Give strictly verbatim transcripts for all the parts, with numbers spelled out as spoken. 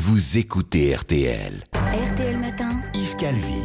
vous écoutez R T L. R T L Matin, Yves Calvi.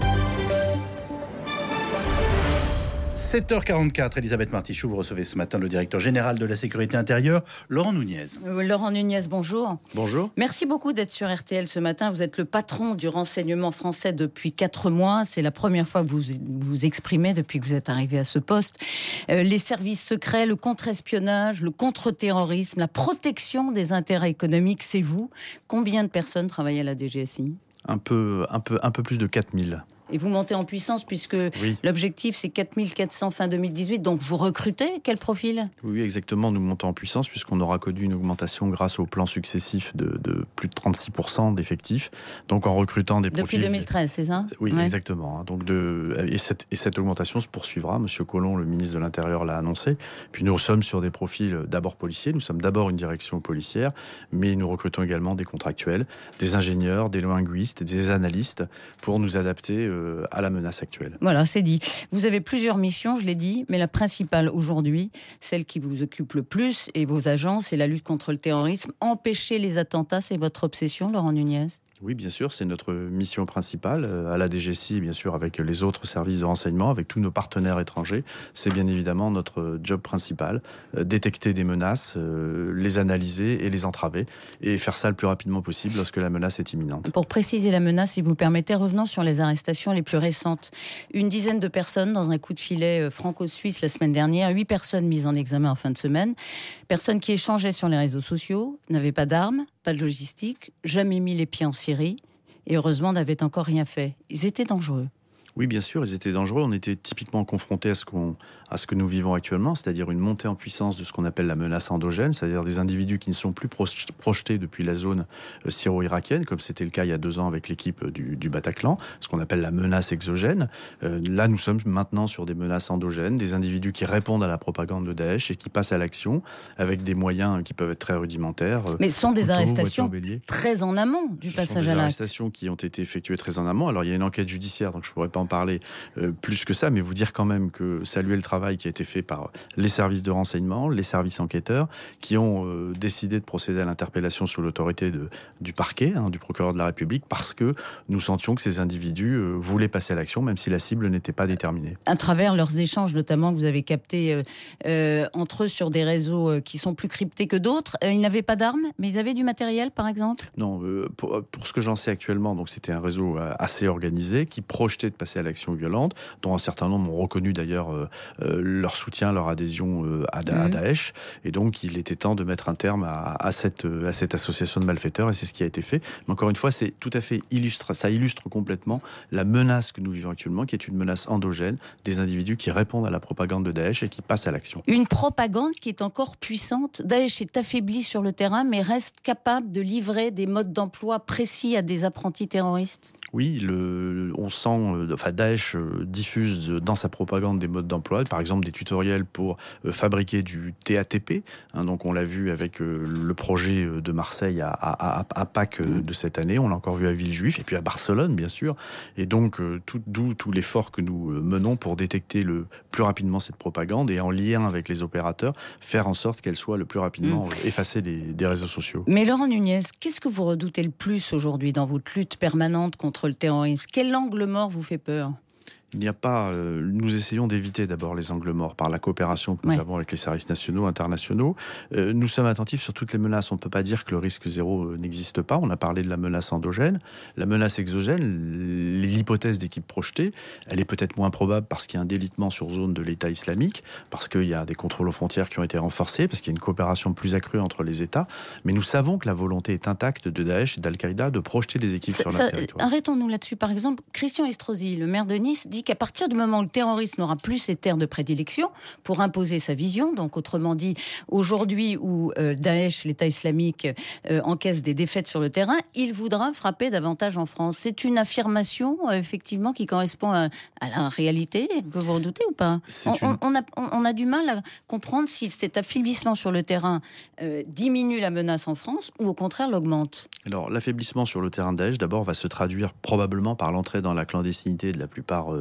sept heures quarante-quatre, Elisabeth Martichoux, vous recevez ce matin le directeur général de la sécurité intérieure, Laurent Nunez. Euh, Laurent Nunez, bonjour. Bonjour. Merci beaucoup d'être sur R T L ce matin. Vous êtes le patron du renseignement français depuis quatre mois. C'est la première fois que vous vous exprimez depuis que vous êtes arrivé à ce poste. Euh, les services secrets, le contre-espionnage, le contre-terrorisme, la protection des intérêts économiques, c'est vous. Combien de personnes travaillent à la D G S I ? Un peu, un peu, un peu plus de quatre mille. Et vous montez en puissance puisque oui. L'objectif c'est quatre mille quatre cents fin deux mille dix-huit, donc vous recrutez, quel profil ? Oui, exactement, nous montons en puissance puisqu'on aura connu une augmentation grâce aux plans successifs de, de plus de trente-six pour cent d'effectifs, donc en recrutant des Depuis profils... deux mille treize, c'est ça ? Oui, ouais. exactement. Donc de... et, cette, et cette augmentation se poursuivra, Monsieur Collomb, le ministre de l'Intérieur, l'a annoncé. Puis nous sommes sur des profils d'abord policiers, nous sommes d'abord une direction policière, mais nous recrutons également des contractuels, des ingénieurs, des linguistes, des analystes pour nous adapter euh, à la menace actuelle. Voilà, c'est dit. Vous avez plusieurs missions, je l'ai dit, mais la principale aujourd'hui, celle qui vous occupe le plus, et vos agents, c'est la lutte contre le terrorisme. Empêcher les attentats, c'est votre obsession, Laurent Nunez ? Oui, bien sûr, c'est notre mission principale à la D G S I, bien sûr, avec les autres services de renseignement, avec tous nos partenaires étrangers. C'est bien évidemment notre job principal, euh, détecter des menaces, euh, les analyser et les entraver, et faire ça le plus rapidement possible lorsque la menace est imminente. Pour préciser la menace, si vous permettez, revenons sur les arrestations les plus récentes. Une dizaine de personnes dans un coup de filet franco-suisse la semaine dernière, huit personnes mises en examen en fin de semaine, personnes qui échangeaient sur les réseaux sociaux, n'avaient pas d'armes, pas de logistique, jamais mis les pieds en Syrie, et heureusement n'avaient encore rien fait. Ils étaient dangereux. Oui, bien sûr, ils étaient dangereux. On était typiquement confrontés à ce, qu'on, à ce que nous vivons actuellement, c'est-à-dire une montée en puissance de ce qu'on appelle la menace endogène, c'est-à-dire des individus qui ne sont plus projetés depuis la zone syro-irakienne, comme c'était le cas il y a deux ans avec l'équipe du, du Bataclan, ce qu'on appelle la menace exogène. Euh, là, nous sommes maintenant sur des menaces endogènes, des individus qui répondent à la propagande de Daesh et qui passent à l'action avec des moyens qui peuvent être très rudimentaires. Mais ce sont des couteaux, arrestations très en amont du ce passage sont à des l'acte. arrestations qui ont été effectuées très en amont. Alors, il y a une enquête judiciaire, donc je ne pourrais pas en parler euh, plus que ça, mais vous dire quand même que saluer le travail qui a été fait par les services de renseignement, les services enquêteurs, qui ont euh, décidé de procéder à l'interpellation sous l'autorité de, du parquet, hein, du procureur de la République, parce que nous sentions que ces individus euh, voulaient passer à l'action, même si la cible n'était pas déterminée. À travers leurs échanges, notamment, que vous avez captés euh, euh, entre eux sur des réseaux euh, qui sont plus cryptés que d'autres, euh, ils n'avaient pas d'armes, mais ils avaient du matériel, par exemple ? Non, euh, pour, pour ce que j'en sais actuellement, donc c'était un réseau euh, assez organisé, qui projetait de passer à l'action violente, dont un certain nombre ont reconnu d'ailleurs euh, euh, leur soutien, leur adhésion euh, à, da- à Daesh. Et donc, il était temps de mettre un terme à, à, cette, à cette association de malfaiteurs, et c'est ce qui a été fait. Mais encore une fois, c'est tout à fait illustre, ça illustre complètement la menace que nous vivons actuellement, qui est une menace endogène, des individus qui répondent à la propagande de Daesh et qui passent à l'action. Une propagande qui est encore puissante. Daesh est affaibli sur le terrain, mais reste capable de livrer des modes d'emploi précis à des apprentis terroristes. Oui, le, on sent, euh, enfin Daesh euh, diffuse dans sa propagande des modes d'emploi, par exemple des tutoriels pour euh, fabriquer du T A T P. Hein, donc on l'a vu avec euh, le projet de Marseille à, à, à, à Pâques euh, de cette année. On l'a encore vu à Villejuif et puis à Barcelone, bien sûr. Et donc euh, tout, d'où tout l'effort que nous euh, menons pour détecter le plus rapidement cette propagande et en lien avec les opérateurs, faire en sorte qu'elle soit le plus rapidement mmh. effacée des, des réseaux sociaux. Mais Laurent Nunez, qu'est-ce que vous redoutez le plus aujourd'hui dans votre lutte permanente contre le terrorisme ? Quel angle mort vous fait peur ? Il n'y a pas. Euh, nous essayons d'éviter d'abord les angles morts par la coopération que nous ouais. avons avec les services nationaux, internationaux. Euh, nous sommes attentifs sur toutes les menaces. On ne peut pas dire que le risque zéro euh, n'existe pas. On a parlé de la menace endogène. La menace exogène, l'hypothèse d'équipe projetée, elle est peut-être moins probable parce qu'il y a un délitement sur zone de l'État islamique, parce qu'il y a des contrôles aux frontières qui ont été renforcés, parce qu'il y a une coopération plus accrue entre les États. Mais nous savons que la volonté est intacte de Daesh et d'Al-Qaïda de projeter des équipes ça, sur ça, notre territoire. Arrêtons-nous là-dessus. Par exemple, Christian Estrosi, le maire de Nice, dit qu'à partir du moment où le terroriste n'aura plus ses terres de prédilection pour imposer sa vision, donc autrement dit, aujourd'hui où euh, Daesh, l'État islamique, euh, encaisse des défaites sur le terrain, il voudra frapper davantage en France. C'est une affirmation, euh, effectivement, qui correspond à, à la réalité, que vous redoutez ou pas ? on, une... on, a, on a du mal à comprendre si cet affaiblissement sur le terrain euh, diminue la menace en France ou au contraire l'augmente. Alors, l'affaiblissement sur le terrain de Daesh, d'abord, va se traduire probablement par l'entrée dans la clandestinité de la plupart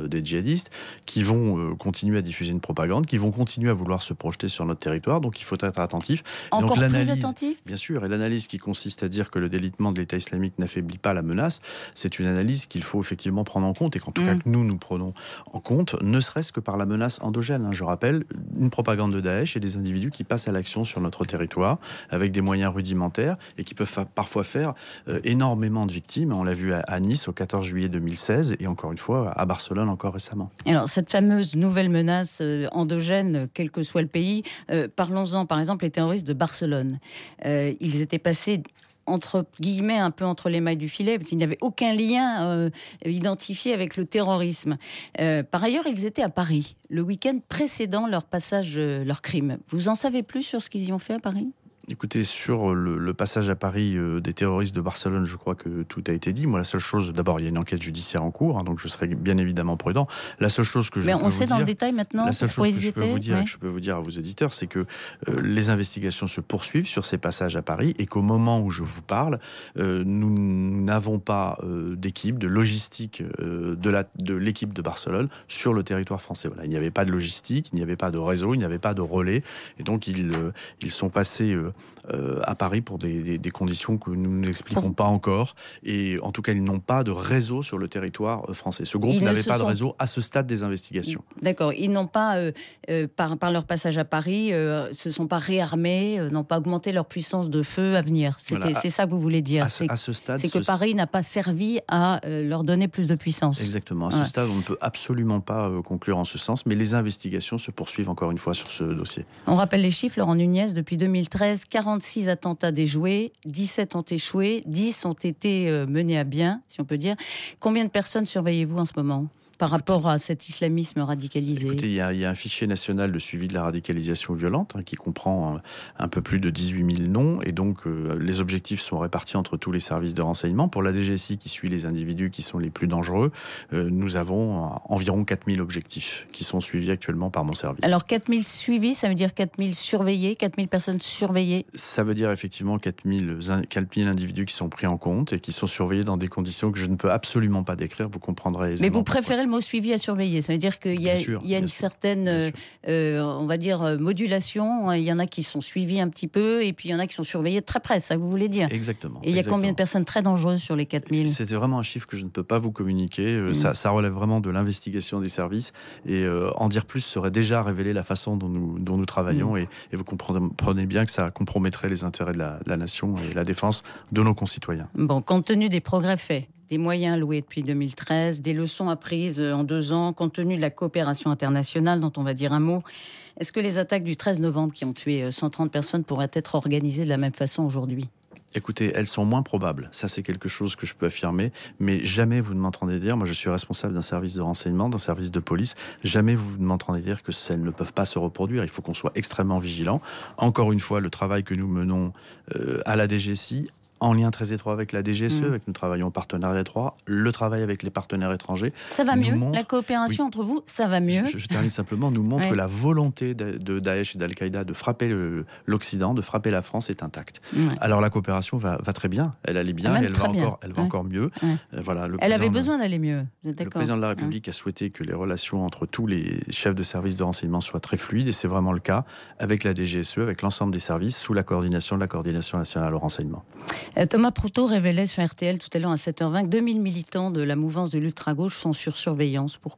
euh, des djihadistes, qui vont euh, continuer à diffuser une propagande, qui vont continuer à vouloir se projeter sur notre territoire. Donc il faut être attentif. Encore donc, plus attentif ? Bien sûr, et l'analyse qui consiste à dire que le délitement de l'État islamique n'affaiblit pas la menace, c'est une analyse qu'il faut effectivement prendre en compte, et qu'en tout mmh. cas que nous, nous prenons en compte, ne serait-ce que par la menace endogène. Hein. Je rappelle, une propagande de Daesh et des individus qui passent à l'action sur notre territoire avec des moyens rudimentaires et qui peuvent fa- parfois faire euh, énormément de victimes. On l'a vu à, à Nice au quatorze juillet deux mille seize et encore une fois à Barcelone encore récemment. Alors cette fameuse nouvelle menace euh, endogène, quel que soit le pays, euh, parlons-en par exemple les terroristes de Barcelone. Euh, ils étaient passés entre guillemets, un peu entre les mailles du filet, parce qu'il n'y avait aucun lien euh, identifié avec le terrorisme. Euh, par ailleurs, ils étaient à Paris, le week-end précédent leur passage, euh, leur crime. Vous en savez plus sur ce qu'ils y ont fait à Paris ? Écoutez, sur le, le passage à Paris euh, des terroristes de Barcelone, je crois que tout a été dit. Moi, la seule chose, d'abord, il y a une enquête judiciaire en cours, hein, donc je serai bien évidemment prudent. La seule chose que je Mais peux on sait vous dans dire, le détail maintenant. La seule chose que je peux vous dire, ouais. et que je peux vous dire à vos auditeurs, c'est que euh, les investigations se poursuivent sur ces passages à Paris et qu'au moment où je vous parle, euh, nous n'avons pas euh, d'équipe, de logistique euh, de, la, de l'équipe de Barcelone sur le territoire français. Voilà, il n'y avait pas de logistique, il n'y avait pas de réseau, il n'y avait pas de relais, et donc ils, euh, ils sont passés euh, euh, à Paris pour des, des, des conditions que nous n'expliquons pas encore, et en tout cas ils n'ont pas de réseau sur le territoire français. Ce groupe ils n'avait pas sont... de réseau à ce stade des investigations. D'accord, ils n'ont pas, euh, euh, par, par leur passage à Paris, euh, se sont pas réarmés, euh, n'ont pas augmenté leur puissance de feu à venir. C'était, voilà, à, c'est ça que vous voulez dire. À ce, c'est, à ce stade, c'est que ce... Paris n'a pas servi à euh, leur donner plus de puissance. Exactement. À ce ouais. stade, on ne peut absolument pas euh, conclure en ce sens, mais les investigations se poursuivent encore une fois sur ce dossier. On rappelle les chiffres, Laurent Nunez, depuis deux mille treize, quarante-six attentats déjoués, dix-sept ont échoué, dix ont été euh, menés à bien, si on peut dire. Combien de personnes surveillez-vous en ce moment ? Par rapport à cet islamisme radicalisé? Écoutez, il y, y a un fichier national de suivi de la radicalisation violente hein, qui comprend un, un peu plus de dix-huit mille noms, et donc euh, les objectifs sont répartis entre tous les services de renseignement. Pour la D G S I qui suit les individus qui sont les plus dangereux, euh, nous avons environ quatre mille objectifs qui sont suivis actuellement par mon service. Alors quatre mille suivis, ça veut dire quatre mille surveillés, quatre mille personnes surveillées? Ça veut dire effectivement quatre mille individus qui sont pris en compte et qui sont surveillés dans des conditions que je ne peux absolument pas décrire, vous comprendrez aisément. Mais vous préférez le mot suivi à surveiller, ça veut dire qu'il y a, sûr, il y a une sûr, certaine, euh, on va dire, modulation. Il y en a qui sont suivis un petit peu, et puis il y en a qui sont surveillés de très près, ça que vous voulez dire? Exactement. Et il y a exactement. combien de personnes très dangereuses sur les quatre mille? C'était vraiment un chiffre que je ne peux pas vous communiquer. Mmh. Ça, ça relève vraiment de l'investigation des services, et euh, en dire plus serait déjà révéler la façon dont nous, dont nous travaillons, mmh. et, et vous comprenez bien que ça compromettrait les intérêts de la, de la nation et la défense de nos concitoyens. Bon, compte tenu des progrès faits, des moyens alloués depuis deux mille treize, des leçons apprises en deux ans, compte tenu de la coopération internationale dont on va dire un mot, est-ce que les attaques du treize novembre qui ont tué cent trente personnes pourraient être organisées de la même façon aujourd'hui? Écoutez, elles sont moins probables. Ça, c'est quelque chose que je peux affirmer. Mais jamais vous ne m'entendez dire, moi je suis responsable d'un service de renseignement, d'un service de police, jamais vous ne m'entendez dire que elles ne peuvent pas se reproduire. Il faut qu'on soit extrêmement vigilant. Encore une fois, le travail que nous menons euh, à la D G S I, en lien très étroit avec la D G S E, mmh. avec nous travaillons en partenariat étroit, le travail avec les partenaires étrangers. Ça va mieux, montre, la coopération oui, entre vous, ça va mieux. Je, je termine simplement, nous montre ouais. que la volonté de, de Daesh et d'Al-Qaïda de frapper le, l'Occident, de frapper la France est intacte. Ouais. Alors la coopération va, va très bien, elle allait bien, et elle va, encore, elle va ouais. encore mieux. Ouais. Euh, voilà, le elle avait besoin d'aller mieux. Le président de la République ouais. a souhaité que les relations entre tous les chefs de services de renseignement soient très fluides, et c'est vraiment le cas avec la D G S E, avec l'ensemble des services, sous la coordination de la Coordination nationale au renseignement. Euh, Thomas Proutot révélait sur R T L tout à l'heure à sept heures vingt que deux mille militants de la mouvance de l'ultra-gauche sont sur surveillance. Pourquoi ?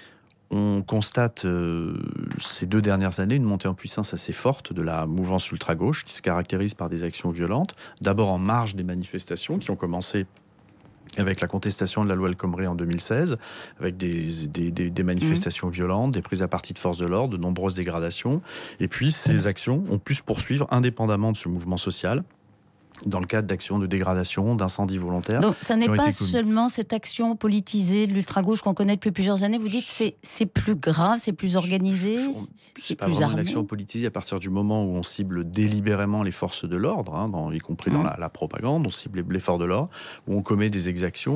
On constate euh, ces deux dernières années une montée en puissance assez forte de la mouvance ultra-gauche qui se caractérise par des actions violentes, d'abord en marge des manifestations qui ont commencé avec la contestation de la loi El Khomri en deux mille seize, avec des, des, des, des manifestations mmh. violentes, des prises à partie de forces de l'ordre, de nombreuses dégradations. Et puis ces actions ont pu se poursuivre indépendamment de ce mouvement social, dans le cadre d'actions de dégradation, d'incendies volontaires. Donc ça n'est pas seulement cette action politisée de l'ultra-gauche qu'on connaît depuis plusieurs années, vous dites que c'est, c'est plus grave, c'est plus organisé, je, je, c'est, c'est pas plus vraiment armé. Une action politisée à partir du moment où on cible délibérément les forces de l'ordre, hein, dans, y compris dans mmh. la, la propagande, on cible les forces de l'ordre, où on commet des exactions.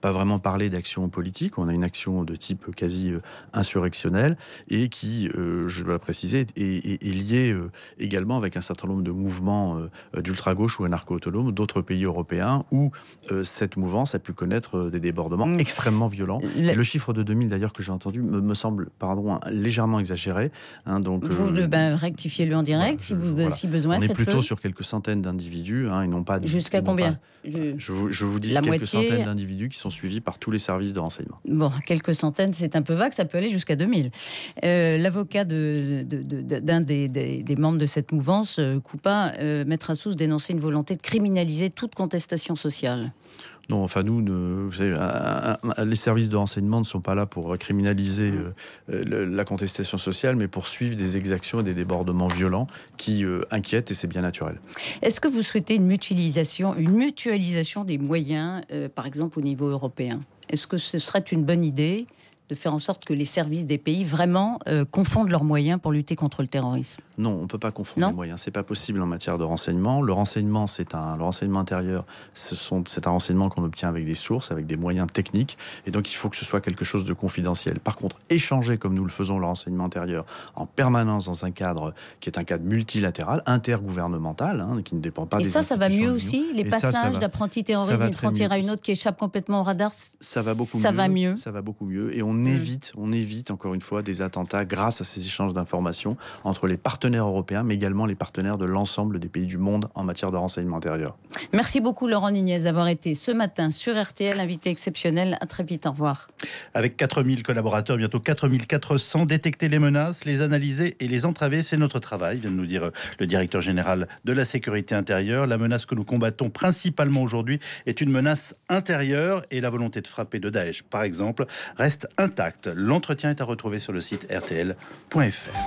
pas vraiment parler d'action politique, on a une action de type quasi euh, insurrectionnel et qui, euh, je dois le préciser, est, est, est liée euh, également avec un certain nombre de mouvements euh, d'ultra-gauche ou anarcho-autonomes d'autres pays européens où euh, cette mouvance a pu connaître euh, des débordements mmh. extrêmement violents. Le... Et le chiffre de deux mille d'ailleurs que j'ai entendu me, me semble pardon, légèrement exagéré. Hein, donc, vous euh, ben, rectifiez-le en direct voilà, si, vous, voilà. si besoin. On est faites-le. plutôt sur quelques centaines d'individus hein, et non pas... Jusqu'à combien pas, je... Je, vous, je vous dis La quelques moitié... centaines d'individus qui sont suivis par tous les services de renseignement. Bon, quelques centaines, c'est un peu vague, ça peut aller jusqu'à deux mille. Euh, l'avocat de, de, de, de, d'un des, des, des membres de cette mouvance, euh, Coupa, euh, Maître Assous, dénonçait une volonté de criminaliser toute contestation sociale. Non, enfin nous, ne, vous savez, les services de renseignement ne sont pas là pour criminaliser euh, la contestation sociale, mais pour suivre des exactions et des débordements violents qui euh, inquiètent, et c'est bien naturel. Est-ce que vous souhaitez une mutualisation, une mutualisation des moyens, euh, par exemple au niveau européen ? Est-ce que ce serait une bonne idée de faire en sorte que les services des pays vraiment euh, confondent leurs moyens pour lutter contre le terrorisme ? Non, on ne peut pas confondre non les moyens. C'est pas possible en matière de renseignement. Le renseignement, c'est un, le renseignement intérieur, ce sont, c'est un renseignement qu'on obtient avec des sources, avec des moyens techniques, et donc il faut que ce soit quelque chose de confidentiel. Par contre, échanger comme nous le faisons le renseignement intérieur en permanence dans un cadre qui est un cadre multilatéral, intergouvernemental, hein, qui ne dépend pas et des ça, institutions. Et ça, ça va mieux aussi. Les et passages ça, ça d'apprentis terroristes d'une frontière à une autre qui échappent complètement au radar, ça va beaucoup ça mieux. Va mieux. Ça va beaucoup mieux. Et on mmh. évite, on évite encore une fois des attentats grâce à ces échanges d'informations entre les partenaires européens, mais également les partenaires de l'ensemble des pays du monde en matière de renseignement intérieur. Merci beaucoup Laurent Nunez d'avoir été ce matin sur R T L, invité exceptionnel. À très vite, au revoir. Avec quatre mille collaborateurs, bientôt quatre mille quatre cents, détecter les menaces, les analyser et les entraver, c'est notre travail, vient de nous dire le directeur général de la sécurité intérieure. La menace que nous combattons principalement aujourd'hui est une menace intérieure et la volonté de frapper de Daesh, par exemple, reste intacte. L'entretien est à retrouver sur le site r t l point f r.